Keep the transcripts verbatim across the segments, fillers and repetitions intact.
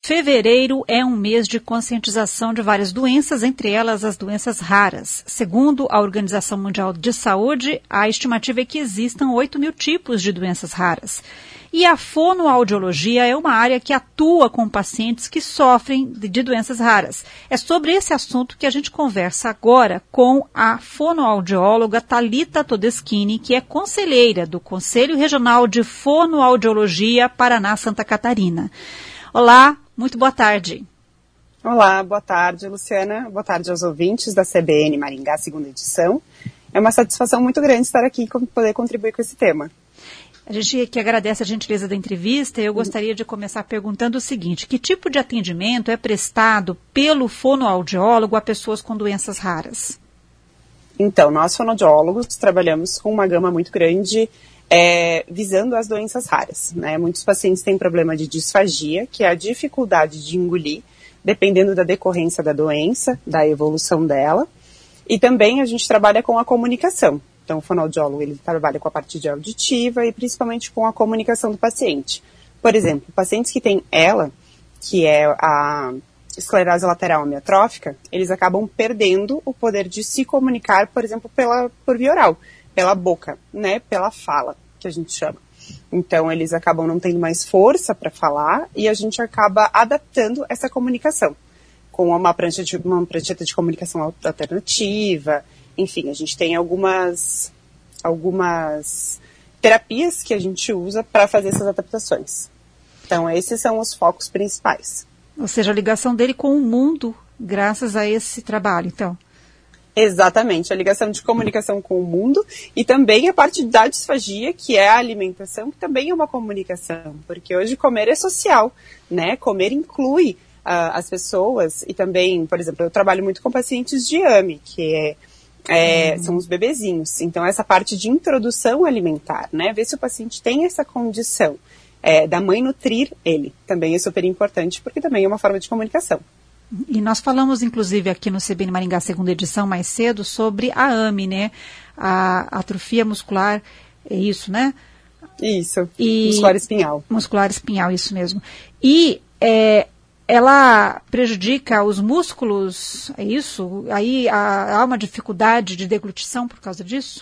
Fevereiro é um mês de conscientização de várias doenças, entre elas as doenças raras. Segundo a Organização Mundial de Saúde, a estimativa é que existam oito mil tipos de doenças raras. E a fonoaudiologia é uma área que atua com pacientes que sofrem de doenças raras. É sobre esse assunto que a gente conversa agora com a fonoaudióloga Thalita Todeschini, que é conselheira do Conselho Regional de Fonoaudiologia Paraná-Santa Catarina. Olá, muito boa tarde. Olá, boa tarde, Luciana. Boa tarde aos ouvintes da C B N Maringá, segunda edição. É uma satisfação muito grande estar aqui e poder contribuir com esse tema. A gente que agradece a gentileza da entrevista, eu gostaria de começar perguntando o seguinte: que tipo de atendimento é prestado pelo fonoaudiólogo a pessoas com doenças raras? Então, nós fonoaudiólogos trabalhamos com uma gama muito grande é, visando as doenças raras, né? Muitos pacientes têm problema de disfagia, que é a dificuldade de engolir, dependendo da decorrência da doença, da evolução dela. E também a gente trabalha com a comunicação. Então, o fonoaudiólogo, ele trabalha com a parte de auditiva e principalmente com a comunicação do paciente. Por exemplo, pacientes que têm E L A, que é a esclerose lateral amiotrófica, eles acabam perdendo o poder de se comunicar, por exemplo, pela, por via oral, pela boca, né, pela fala, que a gente chama. Então, eles acabam não tendo mais força para falar e a gente acaba adaptando essa comunicação com uma, prancha de, uma prancheta de comunicação alternativa. Enfim, a gente tem algumas, algumas terapias que a gente usa para fazer essas adaptações. Então, esses são os focos principais. Ou seja, a ligação dele com o mundo, graças a esse trabalho, então. Exatamente, a ligação de comunicação com o mundo e também a parte da disfagia, que é a alimentação, que também é uma comunicação, porque hoje comer é social, né? Comer inclui uh, as pessoas e também, por exemplo, eu trabalho muito com pacientes de A M I, que é É, uhum. São os bebezinhos. Então, essa parte de introdução alimentar, né? Ver se o paciente tem essa condição é, da mãe nutrir ele. Também é super importante, porque também é uma forma de comunicação. E nós falamos, inclusive, aqui no C B N Maringá, segunda edição, mais cedo, sobre a A M I, né? A atrofia muscular, é isso, né? Isso, e... muscular espinhal. Muscular espinhal, isso mesmo. E... É... ela prejudica os músculos, é isso? Aí há, há uma dificuldade de deglutição por causa disso?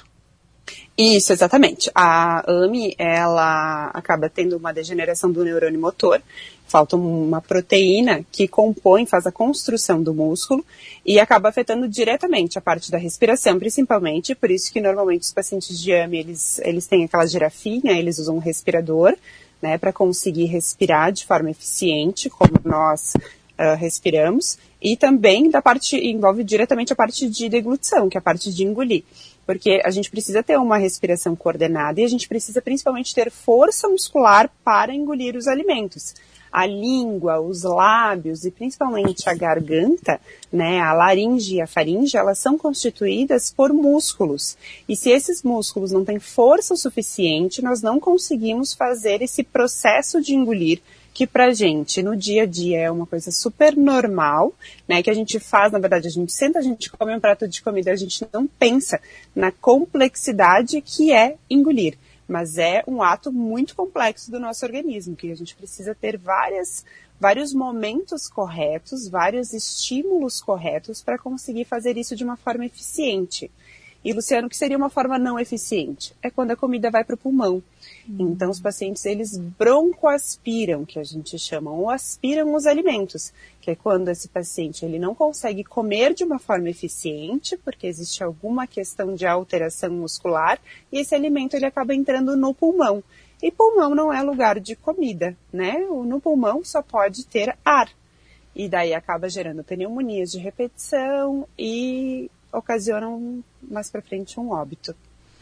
Isso, exatamente. A A M I, ela acaba tendo uma degeneração do neurônio motor, falta uma proteína que compõe, faz a construção do músculo e acaba afetando diretamente a parte da respiração, principalmente, por isso que normalmente os pacientes de A M I, eles, eles têm aquela girafinha, eles usam um respirador, né, para conseguir respirar de forma eficiente, como nós uh, respiramos, e também da parte, envolve diretamente a parte de deglutição, que é a parte de engolir, porque a gente precisa ter uma respiração coordenada e a gente precisa principalmente ter força muscular para engolir os alimentos. A língua, os lábios e principalmente a garganta, né, a laringe e a faringe, elas são constituídas por músculos. E se esses músculos não têm força o suficiente, nós não conseguimos fazer esse processo de engolir, que pra gente, no dia a dia, é uma coisa super normal, né, que a gente faz, na verdade, a gente senta, a gente come um prato de comida, a gente não pensa na complexidade que é engolir. Mas é um ato muito complexo do nosso organismo, que a gente precisa ter várias, vários momentos corretos, vários estímulos corretos para conseguir fazer isso de uma forma eficiente. E, Luciano, o que seria uma forma não eficiente? É quando a comida vai para o pulmão. Uhum. Então, os pacientes, eles broncoaspiram, que a gente chama, ou aspiram os alimentos, que é quando esse paciente ele não consegue comer de uma forma eficiente, porque existe alguma questão de alteração muscular, e esse alimento ele acaba entrando no pulmão. E pulmão não é lugar de comida, né? No pulmão só pode ter ar. E daí acaba gerando pneumonias de repetição e ocasionam mais para frente um óbito.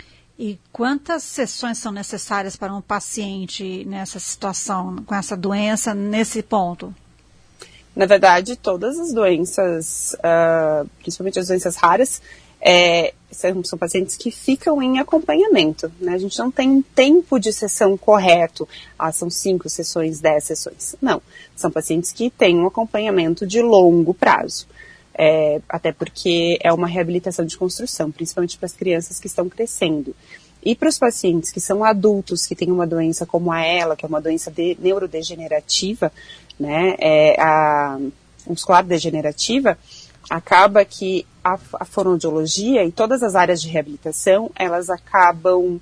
E quantas sessões são necessárias para um paciente nessa situação, com essa doença, nesse ponto? Na verdade, todas as doenças, uh, principalmente as doenças raras, é, são, são pacientes que ficam em acompanhamento, né? A gente não tem um tempo de sessão correto. Ah, são cinco sessões, dez sessões. Não, são pacientes que têm um acompanhamento de longo prazo. É, até porque é uma reabilitação de construção, principalmente para as crianças que estão crescendo. E para os pacientes que são adultos, que têm uma doença como a ela, que é uma doença de, neurodegenerativa, né, é, a muscular degenerativa, acaba que a, a fonoaudiologia e todas as áreas de reabilitação, elas acabam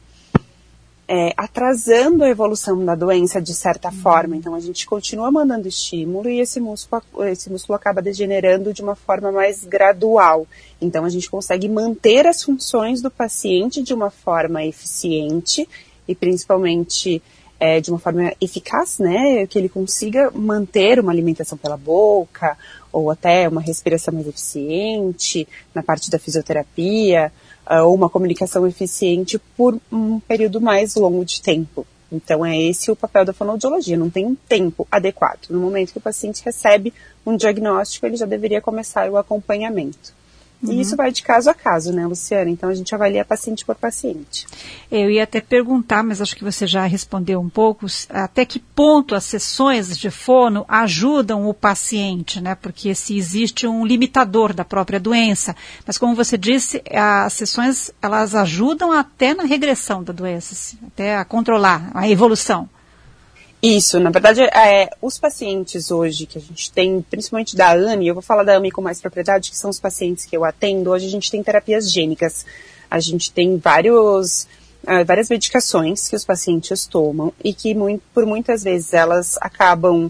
é, atrasando a evolução da doença de certa uhum. forma. Então, a gente continua mandando estímulo e esse músculo, esse músculo acaba degenerando de uma forma mais gradual. Então, a gente consegue manter as funções do paciente de uma forma eficiente e principalmente é, de uma forma eficaz, né? Que ele consiga manter uma alimentação pela boca ou até uma respiração mais eficiente na parte da fisioterapia, ou uma comunicação eficiente por um período mais longo de tempo. Então, é esse o papel da fonoaudiologia, não tem um tempo adequado. No momento que o paciente recebe um diagnóstico, ele já deveria começar o acompanhamento. Uhum. E isso vai de caso a caso, né, Luciana? Então, a gente avalia paciente por paciente. Eu ia até perguntar, mas acho que você já respondeu um pouco, até que ponto as sessões de fono ajudam o paciente, né? Porque se existe um limitador da própria doença. Mas, como você disse, as sessões, elas ajudam até na regressão da doença, até a controlar a evolução. Isso, na verdade, é, os pacientes hoje que a gente tem, principalmente da A M I, eu vou falar da A M I com mais propriedade, que são os pacientes que eu atendo, hoje a gente tem terapias gênicas, a gente tem vários, uh, várias medicações que os pacientes tomam e que muito, por muitas vezes elas acabam,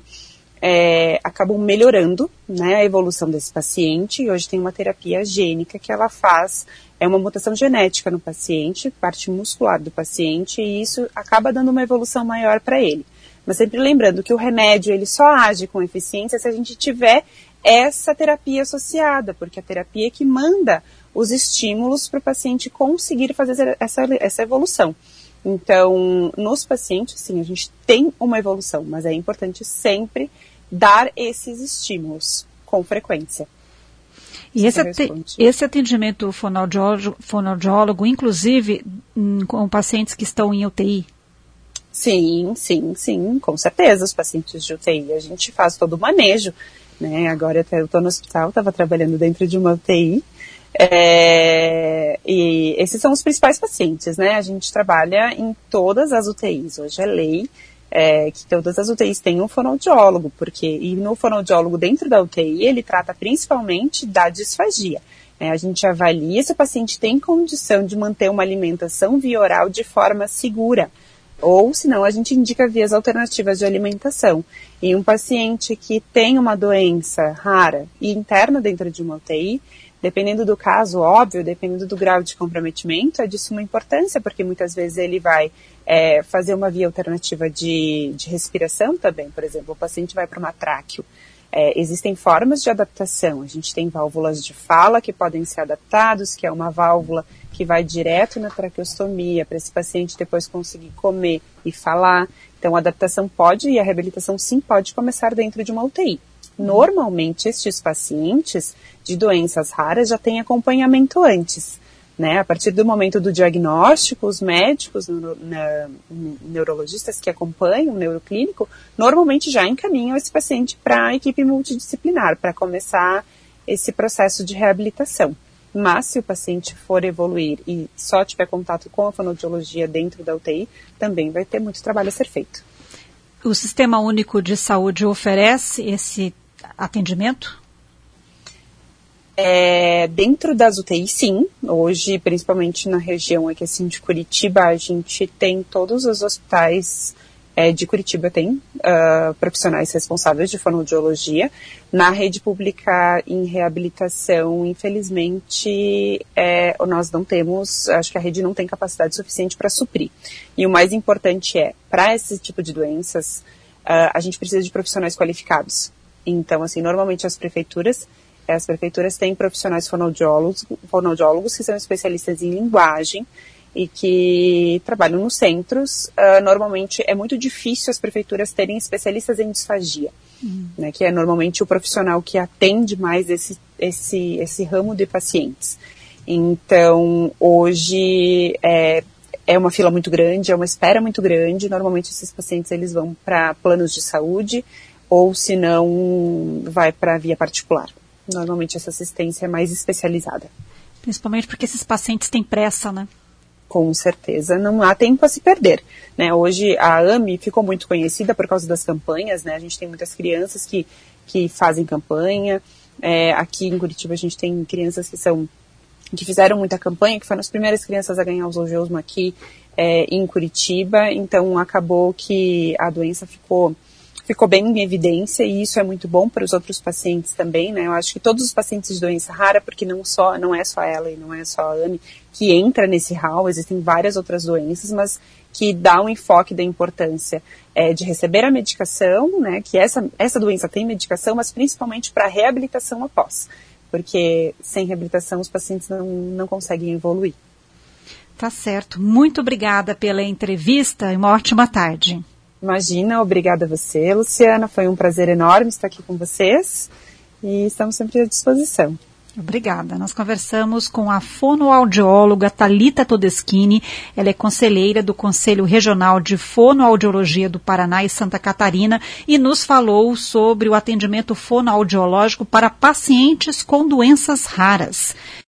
é, acabam melhorando, né, a evolução desse paciente, e hoje tem uma terapia gênica que ela faz, é uma mutação genética no paciente, parte muscular do paciente, e isso acaba dando uma evolução maior para ele. Mas sempre lembrando que o remédio ele só age com eficiência se a gente tiver essa terapia associada, porque a terapia é que manda os estímulos para o paciente conseguir fazer essa, essa evolução. Então, nos pacientes, sim, a gente tem uma evolução, mas é importante sempre dar esses estímulos com frequência. E esse, esse atendimento fonoaudiólogo, fonoaudiólogo inclusive, hum, com pacientes que estão em U T I? Sim, sim, sim, com certeza, os pacientes de U T I, a gente faz todo o manejo, né, agora eu estou no hospital, estava trabalhando dentro de uma U T I, é, e esses são os principais pacientes, né, a gente trabalha em todas as U T Is, hoje é lei é, que todas as U T Is têm um fonoaudiólogo, porque, e no fonoaudiólogo dentro da U T I, ele trata principalmente da disfagia. A gente avalia se o paciente tem condição de manter uma alimentação via oral de forma segura, ou, se não, a gente indica vias alternativas de alimentação. E um paciente que tem uma doença rara e interna dentro de uma U T I, dependendo do caso, óbvio, dependendo do grau de comprometimento, é de suma importância, porque muitas vezes ele vai é, fazer uma via alternativa de, de respiração também. Por exemplo, o paciente vai para uma tráqueo. É, existem formas de adaptação. A gente tem válvulas de fala que podem ser adaptadas, que é uma válvula que vai direto na traqueostomia, para esse paciente depois conseguir comer e falar. Então, a adaptação pode, e a reabilitação sim pode começar dentro de uma U T I. Normalmente, estes pacientes de doenças raras já têm acompanhamento antes, né? A partir do momento do diagnóstico, os médicos, neuro, na, neurologistas que acompanham o neuroclínico, normalmente já encaminham esse paciente para a equipe multidisciplinar, para começar esse processo de reabilitação. Mas se o paciente for evoluir e só tiver contato com a fonoaudiologia dentro da U T I, também vai ter muito trabalho a ser feito. O Sistema Único de Saúde oferece esse atendimento? É, dentro das U T I, sim. Hoje, principalmente na região aqui assim, de Curitiba, a gente tem todos os hospitais é, de Curitiba, tem uh, profissionais responsáveis de fonoaudiologia. Na rede pública em reabilitação, infelizmente, é, nós não temos, acho que a rede não tem capacidade suficiente para suprir. E o mais importante é, para esse tipo de doenças, uh, a gente precisa de profissionais qualificados. Então, assim, normalmente as prefeituras As prefeituras têm profissionais fonoaudiólogos, fonoaudiólogos que são especialistas em linguagem e que trabalham nos centros. Uh, normalmente é muito difícil as prefeituras terem especialistas em disfagia, uhum. né, que é normalmente o profissional que atende mais esse, esse, esse ramo de pacientes. Então, hoje é, é uma fila muito grande, é uma espera muito grande. Normalmente esses pacientes eles vão para planos de saúde ou, se não, vai para via particular. Normalmente essa assistência é mais especializada. Principalmente porque esses pacientes têm pressa, né? Com certeza, não há tempo a se perder, né? Hoje a AME ficou muito conhecida por causa das campanhas, né? A gente tem muitas crianças que, que fazem campanha, é, aqui em Curitiba a gente tem crianças que são, que fizeram muita campanha, que foram as primeiras crianças a ganhar o Zolgensma aqui é, em Curitiba, então acabou que a doença ficou, ficou bem em evidência e isso é muito bom para os outros pacientes também, né? Eu acho que todos os pacientes de doença rara, porque não, só, não é só ela e não é só a AME, que entra nesse hall, existem várias outras doenças, mas que dá um enfoque da importância é, de receber a medicação, né, que essa, essa doença tem medicação, mas principalmente para reabilitação após, porque sem reabilitação os pacientes não, não conseguem evoluir. Tá certo. Muito obrigada pela entrevista e uma ótima tarde. Imagina, obrigada a você, Luciana, foi um prazer enorme estar aqui com vocês e estamos sempre à disposição. Obrigada. Nós conversamos com a fonoaudióloga Thalita Todeschini. Ela é conselheira do Conselho Regional de Fonoaudiologia do Paraná e Santa Catarina e nos falou sobre o atendimento fonoaudiológico para pacientes com doenças raras.